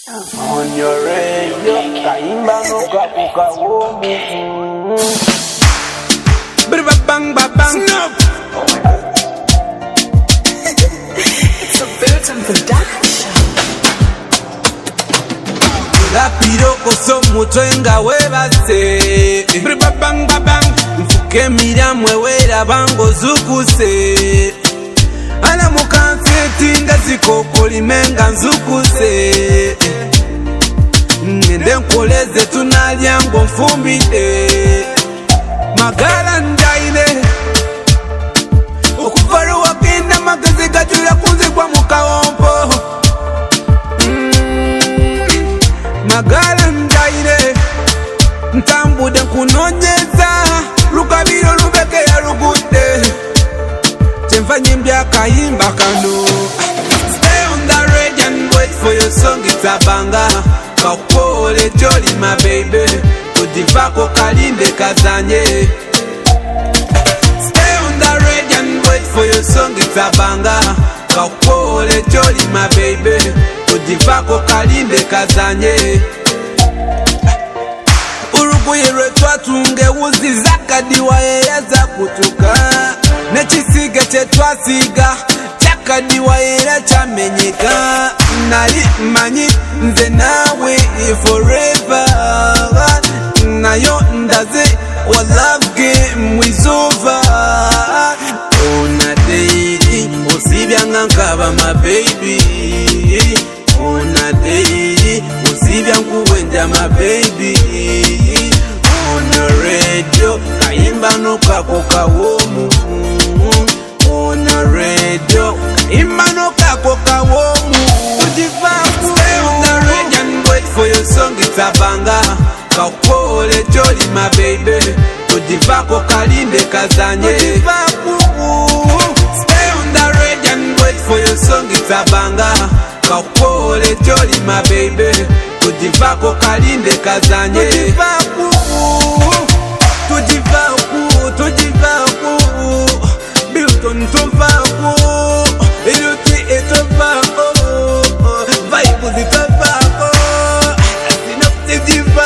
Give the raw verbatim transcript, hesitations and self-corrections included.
On your radio, kaimba no kapuka womu. Bang bang bang. It's a Burton production. Rapiro koso mutwenga webase. Bang bang bang. Mfuke miramwe wera bango zukuse. Ana mukanseti ngazikokoli menga nzukuse. Ngende nkoleze tunalya ngo mfumbide. Magala ndaile okuvaru wakenda magazi gajula kunze kwa mukawompo. mm. Magala ndaile ntambude kunonyeza lukabiro lubeke ya lugude chenfanye mbya kayimba kano. Stay on the radio and wait for your song, it's a banger. Kakole jolly my baby, kudivako kalinde kazanye. Stay on the radio and wait for your song, it's a banger. Kakole jolly my baby, kudivako kalinde kazanye. Uruguye rwetwa tunge uzi zakadiwa yeyaza kutuka. Nechisige chetwasiga chakadiwa yera chamenyeka. Nali manyi nze nawe forever. Nayo ndaze wa love game is over. Ona day osibya ngankaba my baby. Ona day osibya nkuwenja my baby. Ona radio kaimba no kakoka womu. Ona radio kaimba no kakoka womu. Stay on the radio and wait for your song, it's a banger. Kakole jolly my baby, kudivako kalinde kazanye. Stay on the radio and wait for your song, it's a banger. Kakole jolly my baby, kudivako kalinde kazanye. Tudivaku, tudivaku, Bilton tuvaku, Iluti etovako, Vibe zitavako, Sinopti diva.